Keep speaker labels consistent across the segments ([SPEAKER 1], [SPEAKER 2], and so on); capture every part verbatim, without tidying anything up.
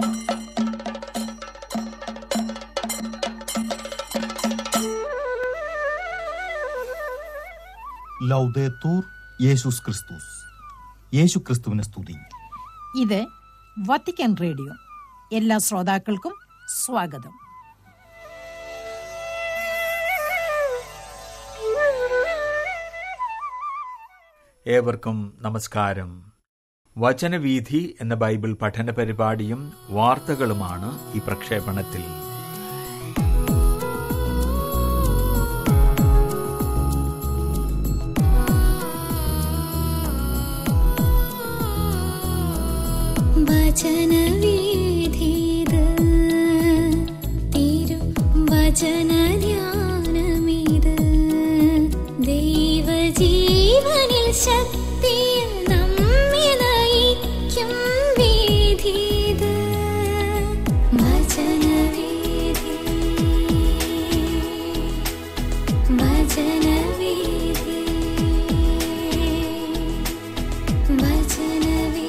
[SPEAKER 1] ലൗദേത്തൂർ യേശുസ് ക്രിസ്തുസ്. യേശു ക്രിസ്തുവിനെ സ്തുതി.
[SPEAKER 2] ഇത് വത്തിക്കാൻ റേഡിയോ. എല്ലാ ശ്രോതാക്കൾക്കും സ്വാഗതം.
[SPEAKER 3] ഏവർക്കും നമസ്കാരം. വചനവീഥി എന്ന ബൈബിൾ പഠന പരിപാടിയും വാർത്തകളുമാണ് ഈ പ്രക്ഷേപണത്തിൽ.
[SPEAKER 4] വചനവീഥിത് തിരു വചനധ്യാനമിത് ദൈവജീവനിൽ ശക്തിയിൽ നമ്മെ നയിക്കും വീഥിത്. വചനവീഥി വചനവീഥി വചനവീഥി.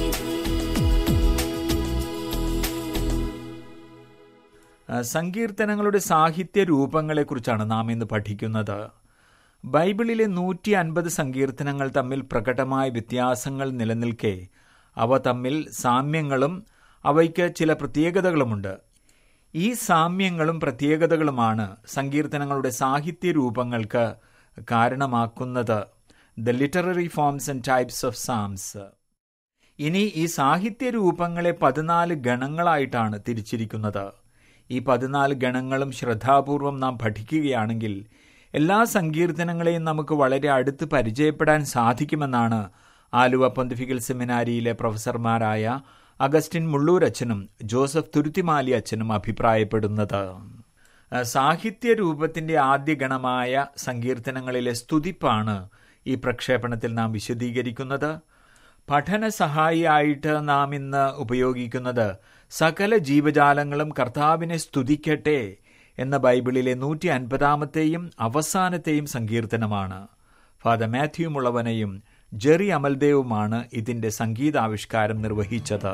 [SPEAKER 3] സങ്കീർത്തനങ്ങളുടെ സാഹിത്യ രൂപങ്ങളെക്കുറിച്ചാണ് നാം ഇന്ന് പഠിക്കുന്നത്. ബൈബിളിലെ നൂറ്റി അൻപത് സങ്കീർത്തനങ്ങൾ തമ്മിൽ പ്രകടമായ വ്യത്യാസങ്ങൾ നിലനിൽക്കെ അവ തമ്മിൽ സാമ്യങ്ങളും അവയ്ക്ക് ചില പ്രത്യേകതകളുമുണ്ട്. ഈ സാമ്യങ്ങളും പ്രത്യേകതകളുമാണ് സങ്കീർത്തനങ്ങളുടെ സാഹിത്യ രൂപങ്ങൾക്ക് കാരണമാക്കുന്നത്. The literary forms and types of psalms. ഇനി ഈ സാഹിത്യ രൂപങ്ങളെ പതിനാല് ഗണങ്ങളായിട്ടാണ് തിരിച്ചിരിക്കുന്നത്. ഈ പതിനാല് ഗണങ്ങളും ശ്രദ്ധാപൂർവം നാം പഠിക്കുകയാണെങ്കിൽ എല്ലാ സങ്കീർത്തനങ്ങളെയും നമുക്ക് വളരെ അടുത്ത് പരിചയപ്പെടാൻ സാധിക്കുമെന്നാണ് ആലുവ പൊന്തിഫിക്കൽ സെമിനാരിയിലെ പ്രൊഫസർമാരായ അഗസ്റ്റിൻ മുള്ളൂരച്ഛനും ജോസഫ് തുരുത്തിമാലി അച്ഛനും അഭിപ്രായപ്പെടുന്നത്. സാഹിത്യ രൂപത്തിന്റെ ആദ്യ ഗണമായ സങ്കീർത്തനങ്ങളിലെ സ്തുതിപ്പാണ് ഈ പ്രക്ഷേപണത്തിൽ നാം വിശദീകരിക്കുന്നത്. പഠന സഹായിയായിട്ട് നാം ഇന്ന് ഉപയോഗിക്കുന്നത് സകല ജീവജാലങ്ങളും കർത്താവിനെ സ്തുതിക്കട്ടെ എന്ന ബൈബിളിലെ നൂറ്റി അൻപതാമത്തെയും അവസാനത്തെയും സങ്കീർത്തനമാണ്. ഫാദർ മാത്യു മുളവനയും ജെറി അമൽദേവുമാണ് ഇതിന്റെ സംഗീതാവിഷ്കാരം നിർവഹിച്ചത്.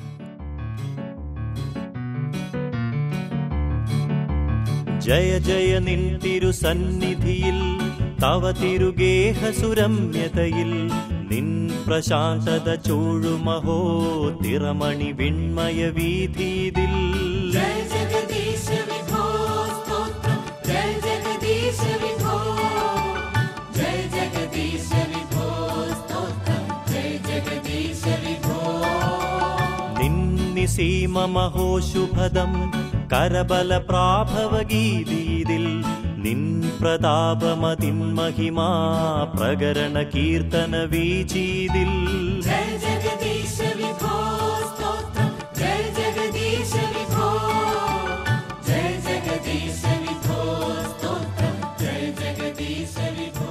[SPEAKER 5] ജയ ജയ നിൻ തിരുസന്നിധിയിൽ തവ തിരുഗേഹസുരമ്യതയിൽ നിൻ പ്രശാന്തത ചൂഴുമഹോ തിറമണി വിൺമയ വീഥീതിൽ.
[SPEAKER 4] ജയ ജഗദീശ വിഭോ സ്തോത്രം, ജയ ജഗദീശ വിഭോ, ജയ ജഗദീശ വിഭോ സ്തോത്രം, ജയ ജഗദീശ വിഭോ.
[SPEAKER 5] നിന്നിസീമ മഹോ ശുഭദം കരബല പ്രാഭവഗീതീതിൽ നിൻ പ്രതാപമതിൻ മഹിമാ പ്രകരണ കീർത്തന വീചീതിൽ.
[SPEAKER 4] ജയ ജഗദീശ വിഭോ സ്തോത്രം, ജയ ജഗദീശ വിഭോ, ജയ ജഗദീശ വിഭോ സ്തോത്രം, ജയ ജഗദീശ വിഭോ.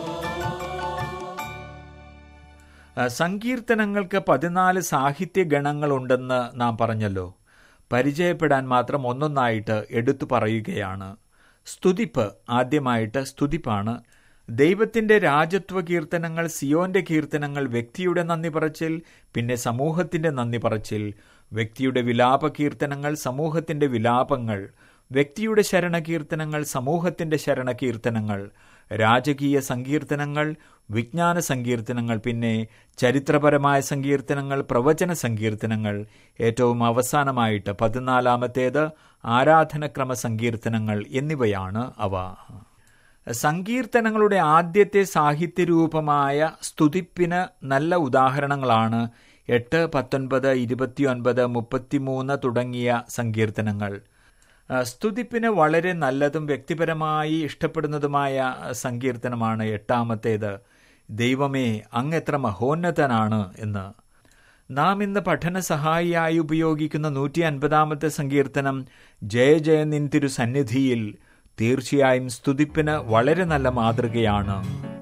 [SPEAKER 3] സങ്കീർത്തനങ്ങൾക്ക് പതിനാല് സാഹിത്യ ഗണങ്ങളുണ്ടെന്ന് നാം പറഞ്ഞല്ലോ. പരിചയപ്പെടാൻ മാത്രം ഒന്നൊന്നായിട്ട് എടുത്തു പറയുകയാണ്. സ്തുതിപ്പ് ആദ്യമായിട്ട് സ്തുതിപ്പാണ്. ദൈവത്തിന്റെ രാജത്വ കീർത്തനങ്ങൾ, സിയോന്റെ കീർത്തനങ്ങൾ, വ്യക്തിയുടെ നന്ദി പറച്ചിൽ, പിന്നെ സമൂഹത്തിന്റെ നന്ദി പറച്ചിൽ, വ്യക്തിയുടെ വിലാപ കീർത്തനങ്ങൾ, സമൂഹത്തിന്റെ വിലാപങ്ങൾ, വ്യക്തിയുടെ ശരണകീർത്തനങ്ങൾ, സമൂഹത്തിന്റെ ശരണകീർത്തനങ്ങൾ, രാജകീയ സങ്കീർത്തനങ്ങൾ, വിജ്ഞാന സങ്കീർത്തനങ്ങൾ, പിന്നെ ചരിത്രപരമായ സങ്കീർത്തനങ്ങൾ, പ്രവചന സങ്കീർത്തനങ്ങൾ, ഏറ്റവും അവസാനമായിട്ട് പതിനാലാമത്തേത് ആരാധനക്രമ സങ്കീർത്തനങ്ങൾ എന്നിവയാണ് അവ. സങ്കീർത്തനങ്ങളുടെ ആദ്യത്തെ സാഹിത്യരൂപമായ സ്തുതിപ്പിന് നല്ല ഉദാഹരണങ്ങളാണ് എട്ട്, പത്തൊൻപത്, ഇരുപത്തിയൊൻപത്, മുപ്പത്തിമൂന്ന് തുടങ്ങിയ സങ്കീർത്തനങ്ങൾ. സ്തുതിപ്പിന് വളരെ നല്ലതും വ്യക്തിപരമായി ഇഷ്ടപ്പെടുന്നതുമായ സങ്കീർത്തനമാണ് എട്ടാമത്തേത്, ദൈവമേ അങ്ങെത്ര മഹോന്നതനാണ് എന്ന്. നാം ഇന്ന് പഠന സഹായിയായി ഉപയോഗിക്കുന്ന നൂറ്റി അൻപതാമത്തെ സങ്കീർത്തനം ജയ ജയ നിൻ തിരു സന്നിധിയിൽ തീർച്ചയായും സ്തുതിപ്പിന് വളരെ നല്ല മാതൃകയാണ്.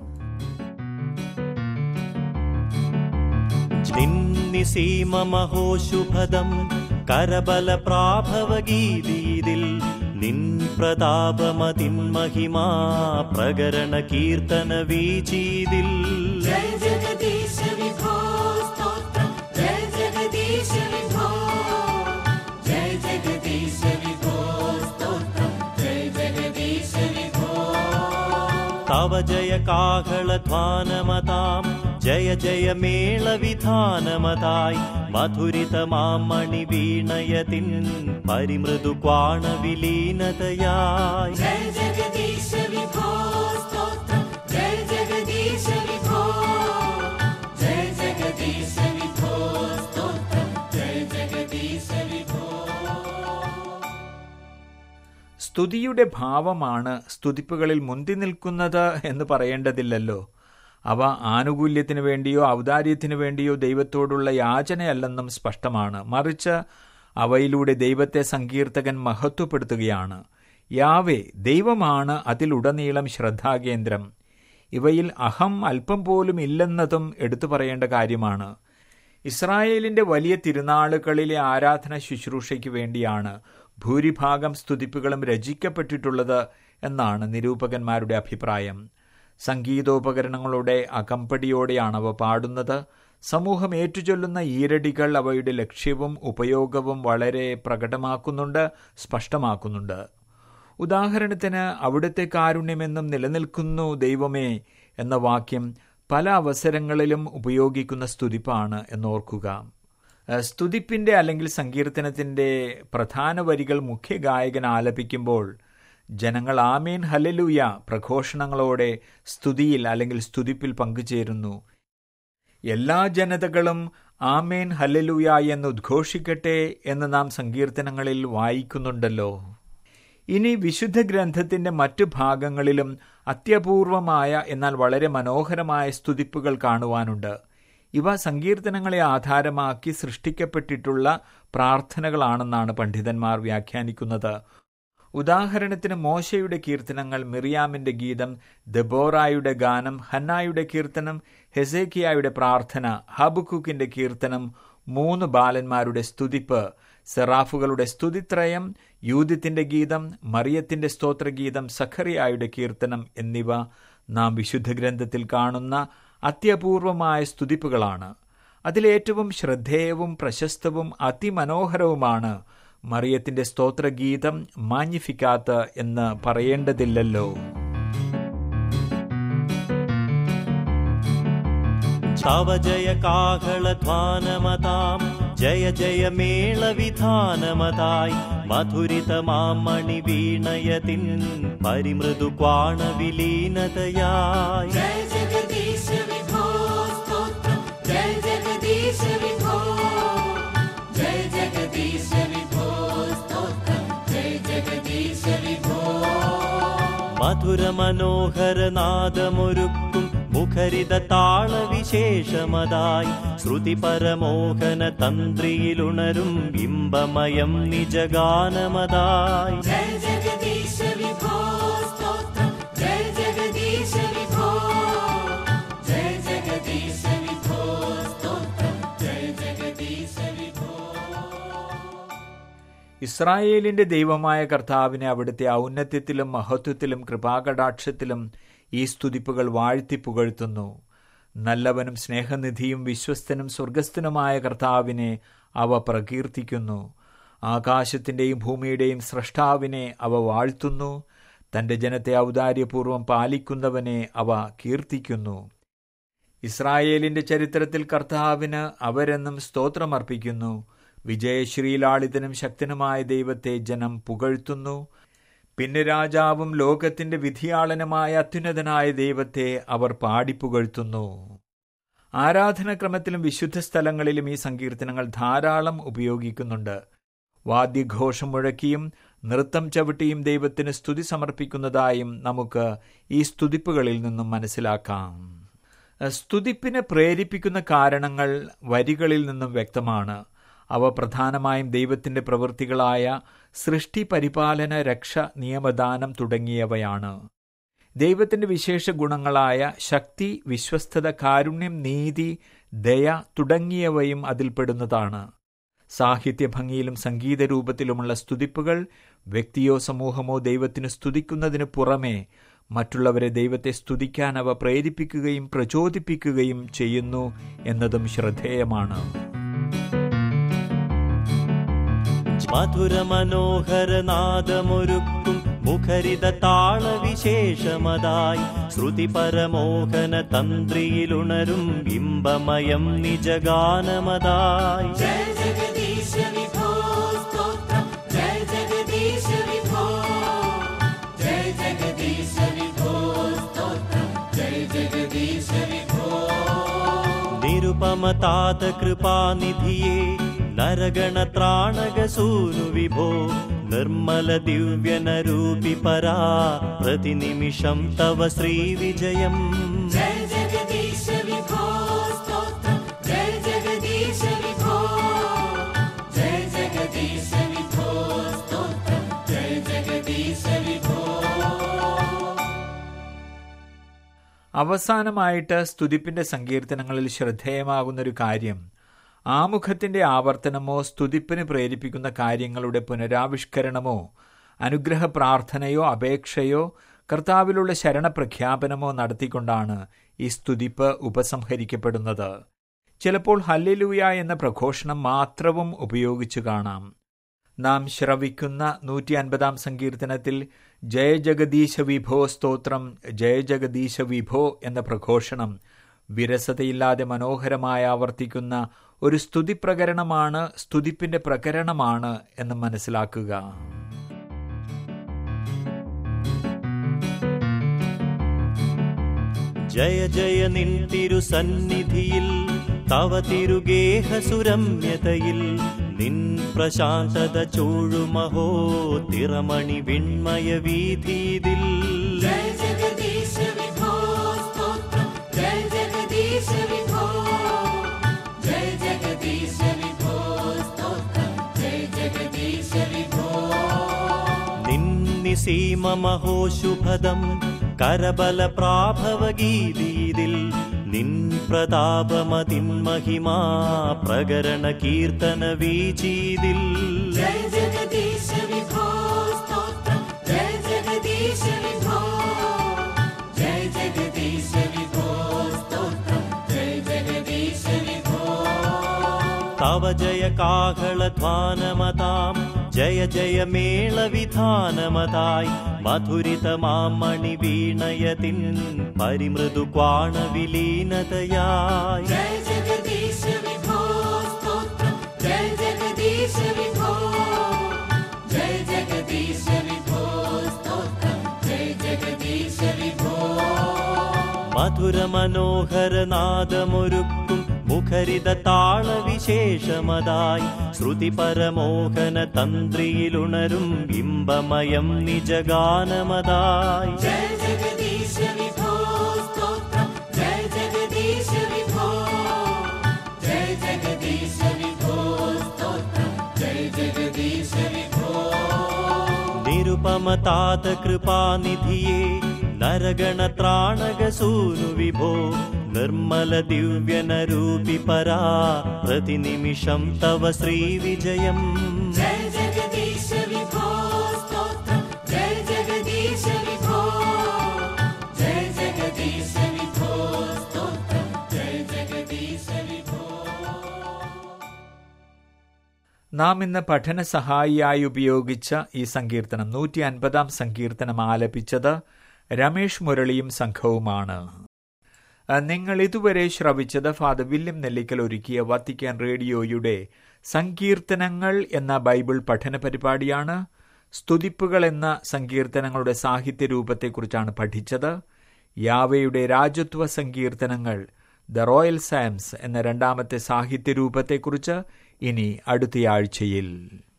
[SPEAKER 5] നിന്നിസീമ മഹോ ശുഭദം കരബല പ്രാഭവഗീതീതിൽ നിൻ പ്രതാപമതിൻ മഹിമാ പ്രകരണ കീർത്തന വീചീതിൽ.
[SPEAKER 4] ജയ ജഗദീശ വിഭോ സ്തോത്രം, ജയ ജഗദീശ വിഭോ, ജയ
[SPEAKER 5] തവ ജയ കാഹളധ്വാനമതാം ജയ ജയ മേളവിധാനമതായി മധുരിതമാം മണിവീണയതിൻ പരിമൃദു ക്വാണവിലീനതയായി.
[SPEAKER 4] ജയ ജഗദീശ വിഭോ സ്തോത്രം, ജയ ജഗദീശ വിഭോ, ജയ ജഗദീശ വിഭോ സ്തോത്രം, ജയ ജഗദീശ വിഭോ.
[SPEAKER 3] സ്തുതിയുടെ ഭാവമാണ് സ്തുതിപ്പുകളിൽ മുന്തി നിൽക്കുന്നത് എന്ന് പറയേണ്ടതില്ലല്ലോ. അവ ആനുകൂല്യത്തിനു വേണ്ടിയോ ഔദാര്യത്തിനു വേണ്ടിയോ ദൈവത്തോടുള്ള യാചനയല്ലെന്നും സ്പഷ്ടമാണ്. മറിച്ച് അവയിലൂടെ ദൈവത്തെ സങ്കീർത്തകൻ മഹത്വപ്പെടുത്തുകയാണ്. യാവേ ദൈവമാണ് അതിലുടനീളം ശ്രദ്ധാകേന്ദ്രം. ഇവയിൽ അഹം അല്പം പോലും ഇല്ലെന്നതും എടുത്തു പറയേണ്ട കാര്യമാണ്. ഇസ്രായേലിന്റെ വലിയ തിരുനാളുകളിലെ ആരാധന ശുശ്രൂഷയ്ക്ക് വേണ്ടിയാണ് ഭൂരിഭാഗം സ്തുതിപ്പുകളും രചിക്കപ്പെട്ടിട്ടുള്ളത് എന്നാണ് നിരൂപകന്മാരുടെ അഭിപ്രായം. സംഗീതോപകരണങ്ങളുടെ അകമ്പടിയോടെയാണ് അവ പാടുന്നത്. സമൂഹം ഏറ്റുചൊല്ലുന്ന ഈരടികൾ അവയുടെ ലക്ഷ്യവും ഉപയോഗവും വളരെ പ്രകടമാക്കുന്നുണ്ട്, സ്പഷ്ടമാക്കുന്നുണ്ട്. ഉദാഹരണത്തിന് അവിടുത്തെ കാരുണ്യമെന്നും നിലനിൽക്കുന്നു ദൈവമേ എന്ന വാക്യം പല അവസരങ്ങളിലും ഉപയോഗിക്കുന്ന സ്തുതിപ്പാണ് എന്നോർക്കുക. സ്തുതിപ്പിന്റെ അല്ലെങ്കിൽ സങ്കീർത്തനത്തിന്റെ പ്രധാന വരികൾ മുഖ്യ ഗായകൻ ആലപിക്കുമ്പോൾ ജനങ്ങൾ ആമേൻ ഹല്ലേലൂയ പ്രഘോഷണങ്ങളോടെ സ്തുതിയിൽ അല്ലെങ്കിൽ സ്തുതിപ്പിൽ പങ്കുചേരുന്നു. എല്ലാ ജനതകളും ആമേൻ ഹല്ലേലൂയ എന്ന് ഉദ്ഘോഷിക്കട്ടെ എന്ന് നാം സങ്കീർത്തനങ്ങളിൽ വായിക്കുന്നുണ്ടല്ലോ. ഇനി വിശുദ്ധ ഗ്രന്ഥത്തിന്റെ മറ്റു ഭാഗങ്ങളിലും അത്യപൂർവമായ എന്നാൽ വളരെ മനോഹരമായ സ്തുതിപ്പുകൾ കാണുവാനുണ്ട്. ഇവ സങ്കീർത്തനങ്ങളെ ആധാരമാക്കി സൃഷ്ടിക്കപ്പെട്ടിട്ടുള്ള പ്രാർത്ഥനകളാണെന്നാണ് പണ്ഡിതന്മാർ വ്യാഖ്യാനിക്കുന്നത്. ഉദാഹരണത്തിന് മോശയുടെ കീർത്തനങ്ങൾ, മിറിയാമിന്റെ ഗീതം, ദെബോറായുടെ ഗാനം, ഹന്നായുടെ കീർത്തനം, ഹെസേക്കിയായുടെ പ്രാർത്ഥന, ഹബക്കുക്കിന്റെ കീർത്തനം, മൂന്ന് ബാലന്മാരുടെ സ്തുതിപ്പ്, സെറാഫുകളുടെ സ്തുതിത്രയം, യൂദിത്തിന്റെ ഗീതം, മറിയത്തിന്റെ സ്തോത്രഗീതം, സഖറിയായുടെ കീർത്തനം എന്നിവ നാം വിശുദ്ധ ഗ്രന്ഥത്തിൽ കാണുന്ന അത്യപൂർവമായ സ്തുതിപ്പുകളാണ്. അതിലേറ്റവും ശ്രദ്ധേയവും പ്രശസ്തവും അതിമനോഹരവുമാണ് മറിയത്തിന്റെ സ്തോത്രഗീതം, മാഗ്നിഫിക്കാത്ത് എന്ന് പറയേണ്ടതില്ലല്ലോ.
[SPEAKER 5] തവ ജയ കാഹളധ്വാനമതാം ജയ ജയ മേളവിധാനമതായി മധുരിതമാം മണിവീണയതിൻ പരിമൃദു ക്വാണവിലീനതയായി.
[SPEAKER 4] ജയ ജഗദീശ വിഭോ സ്തോത്രം, ജയ ജഗദീശ വിഭോ, ജയ ജഗദീശ വിഭോ സ്തോത്രം, ജയ ജഗദീശ വിഭോ.
[SPEAKER 5] മധുര മനോഹര നാദമൊരുക്കും മുഖരിത താളവിശേഷമതായി ശ്രുതി പരമോഹന തന്ത്രിയിലുണരും ബിംബമയം നിജഗാനമതായി.
[SPEAKER 4] ജയ ജഗദീശ വിഭോ സ്തോത്രം, ജയ ജഗദീശ വിഭോ, ജയ ജഗദീശ വിഭോ സ്തോത്രം, ജയ ജഗദീശ വിഭോ.
[SPEAKER 3] ഇസ്രായേലിന്റെ ദൈവമായ കർത്താവിനെ അവിടുത്തെ ഔന്നത്യത്തിലും മഹത്വത്തിലും കൃപാകടാക്ഷത്തിലും ഈ സ്തുതിപ്പുകൾ വാഴ്ത്തി പുകഴ്ത്തുന്നു. നല്ലവനും സ്നേഹനിധിയും വിശ്വസ്തനും സ്വർഗസ്ഥനുമായ കർത്താവിനെ അവ പ്രകീർത്തിക്കുന്നു. ആകാശത്തിന്റെയും ഭൂമിയുടെയും സ്രഷ്ടാവിനെ അവ വാഴ്ത്തുന്നു. തന്റെ ജനത്തെ ഔദാര്യപൂർവ്വം പാലിക്കുന്നവനെ അവ കീർത്തിക്കുന്നു. ഇസ്രായേലിന്റെ ചരിത്രത്തിൽ കർത്താവിന് അവരെന്നും സ്തോത്രമർപ്പിക്കുന്നു. വിജയശ്രീലാളിതനും ശക്തനുമായ ദൈവത്തെ ജനം പുകഴ്ത്തുന്നു. പിന്നെ രാജാവും ലോകത്തിന്റെ വിധിയാളനുമായ അത്യുന്നതനായ ദൈവത്തെ അവർ പാടിപ്പുകഴ്ത്തുന്നു. ആരാധനാക്രമത്തിലും വിശുദ്ധ സ്ഥലങ്ങളിലും ഈ സങ്കീർത്തനങ്ങൾ ധാരാളം ഉപയോഗിക്കുന്നുണ്ട്. വാദ്യഘോഷം മുഴക്കിയും നൃത്തം ചവിട്ടിയും ദൈവത്തിന് സ്തുതി സമർപ്പിക്കുന്നതായും നമുക്ക് ഈ സ്തുതിപ്പുകളിൽ നിന്നും മനസ്സിലാക്കാം. സ്തുതിപ്പിനെ പ്രേരിപ്പിക്കുന്ന കാരണങ്ങൾ വരികളിൽ നിന്നും വ്യക്തമാണ്. അവ പ്രധാനമായും ദൈവത്തിന്റെ പ്രവൃത്തികളായ സൃഷ്ടി, പരിപാലന, രക്ഷ, നിയമദാനം തുടങ്ങിയവയാണ്. ദൈവത്തിന്റെ വിശേഷ ഗുണങ്ങളായ ശക്തി, വിശ്വസ്തത, കാരുണ്യം, നീതി, ദയ തുടങ്ങിയവയും അതിൽപ്പെടുന്നതാണ്. സാഹിത്യഭംഗിയിലും സംഗീത രൂപത്തിലുമുള്ള സ്തുതിപ്പുകൾ വ്യക്തിയോ സമൂഹമോ ദൈവത്തിന് സ്തുതിക്കുന്നതിന് പുറമെ മറ്റുള്ളവരെ ദൈവത്തെ സ്തുതിക്കാൻ അവ പ്രേരിപ്പിക്കുകയും പ്രചോദിപ്പിക്കുകയും ചെയ്യുന്നു എന്നതും ശ്രദ്ധേയമാണ്.
[SPEAKER 5] മധുര മനോഹര നാദമൊരുക്കും മുഖരിത താളവിശേഷമതായി ശ്രുതിപരമോഹന തന്ത്രിയിലുണരും ബിംബമയം നിജഗാനമതായി.
[SPEAKER 4] ജയ ജഗദീശ വിഭോ സ്തോത്രം, ജയ ജഗദീശ വിഭോ, ജയ ജഗദീശ വിഭോ സ്തോത്രം, ജയ ജഗദീശ വിഭോ.
[SPEAKER 5] നിരുപമതാത കൃപാനിധിയേ നരഗണത്രാണകസൂനു വിഭോ നിർമ്മല ദിവ്യനരൂപി പരാ പ്രതിനിമിഷം തവ ശ്രീവിജയം.
[SPEAKER 4] ജയ ജഗദീശ വിഭോ സ്തോത്രം, ജയ ജഗദീശ വിഭോ, ജയ ജഗദീശ വിഭോ സ്തോത്രം, ജയ ജഗദീശ വിഭോ.
[SPEAKER 3] അവസാനമായിട്ട് സ്തുതിപ്പിന്റെ സങ്കീർത്തനങ്ങളിൽ ശ്രദ്ധേയമാകുന്നൊരു കാര്യം ആമുഖത്തിന്റെ ആവർത്തനമോ സ്തുതിപ്പിന് പ്രേരിപ്പിക്കുന്ന കാര്യങ്ങളുടെ പുനരാവിഷ്കരണമോ അനുഗ്രഹ പ്രാർത്ഥനയോ അപേക്ഷയോ കർത്താവിലുള്ള ശരണപ്രഖ്യാപനമോ നടത്തിക്കൊണ്ടാണ് ഈ സ്തുതിപ്പ് ഉപസംഹരിക്കപ്പെടുന്നത്. ചിലപ്പോൾ ഹല്ലേലൂയ എന്ന പ്രഘോഷണം മാത്രവും ഉപയോഗിച്ചു കാണാം. നാം ശ്രവിക്കുന്ന നൂറ്റി അൻപതാം സങ്കീർത്തനത്തിൽ ജയ ജഗദീശ വിഭോ സ്തോത്രം, ജയ ജഗദീശ വിഭോ എന്ന പ്രഘോഷണം വിരസതയില്ലാതെ മനോഹരമായി ആവർത്തിക്കുന്ന ഒരു സ്തുതി പ്രകരണമാണ്, സ്തുതിപ്പിന്റെ പ്രകരണമാണ് എന്ന് മനസ്സിലാക്കുക.
[SPEAKER 5] ജയ ജയ നിൻ തിരുസന്നിധിയിൽ തവ തിരുഗേഹസുരമ്യതയിൽ നിൻ പ്രശാന്തത ചൂഴുമഹോ തിറമണി വിൺമയ വീഥീതിൽ.
[SPEAKER 4] ജയ ജഗദീശ വിഭോ സ്തോത്രം, ജയ ജഗദീശ വിഭോ, ജയ ജഗദീശ വിഭോ സ്തോത്രം, ജയ ജഗദീശ വിഭോ.
[SPEAKER 5] നിന്നിസീമമഹോ ശുഭദം കരബല പ്രാഭവഗീതീതിൽ നിൻ പ്രതാപമതിൻ മഹിമാ പ്രകരണ കീർത്തന വീചീതിൽ.
[SPEAKER 4] ജയ ജഗദീശ വിഭോ സ്തോത്രം, ജയ ജഗദീശ വിഭോ, ജയ ജഗദീശ വിഭോ സ്തോത്രം, ജയ ജഗദീശ വിഭോ.
[SPEAKER 5] തവ ജയ കാഹളധ്വാനമതാം ജയ ജയ മേളവിധാനമതായി മധുരിതമാം മണിവീണയതിൻ പരിമൃദു ക്വാണവിലീനതയായി.
[SPEAKER 4] ജയ ജഗദീശ വിഭോ സ്തോത്രം, ജയ ജഗദീശ വിഭോ, ജയ ജഗദീശ വിഭോ സ്തോത്രം, ജയ ജഗദീശ വിഭോ.
[SPEAKER 5] മധുരമനോഹരനാദമൊരുക്കും മുഖരിത താളവിശേഷമതായി ശ്രുതിപരമോഹന തന്ത്രിയിലുണരും ബിംബമയം നിജഗാനമതായി.
[SPEAKER 4] ജയ ജഗദീശ വിഭോ സ്തോത്രം, ജയ ജഗദീശ വിഭോ, ജയ ജഗദീശ വിഭോ സ്തോത്രം, ജയ ജഗദീശ വിഭോ.
[SPEAKER 5] നിരുപമതാത കൃപാനിധിയേ നരഗണത്രാണകസൂനു വിഭോ നിർമ്മല ദിവ്യനരൂപി പരാ പ്രതിനിമിഷം തവ ശ്രീവിജയം.
[SPEAKER 4] ജയ ജഗദീശ വിഭോ സ്തോത്രം, ജയ ജഗദീശ വിഭോ, ജയ ജഗദീശ വിഭോ സ്തോത്രം, ജയ ജഗദീശ വിഭോ.
[SPEAKER 3] നാം ഇന്ന് പഠന സഹായിയായി ഉപയോഗിച്ച ഈ സങ്കീർത്തനം നൂറ്റി അൻപതാം സങ്കീർത്തനം ആലപിച്ചത് രമേഷ് മുരളിയും സംഘവുമാണ്. നിങ്ങൾ ഇതുവരെ ശ്രവിച്ചത് ഫാദർ വില്യം നെല്ലിക്കൽ ഒരുക്കിയ വത്തിക്കാൻ റേഡിയോയുടെ സങ്കീർത്തനങ്ങൾ എന്ന ബൈബിൾ പഠന പരിപാടിയാണ്. സ്തുതിപ്പുകൾ എന്ന സങ്കീർത്തനങ്ങളുടെ സാഹിത്യ രൂപത്തെക്കുറിച്ചാണ് പഠിച്ചത്. യാവയുടെ രാജത്വ സങ്കീർത്തനങ്ങൾ ദ റോയൽ സാംസ് എന്ന രണ്ടാമത്തെ സാഹിത്യ രൂപത്തെക്കുറിച്ച് ഇനി അടുത്തയാഴ്ചയിൽ.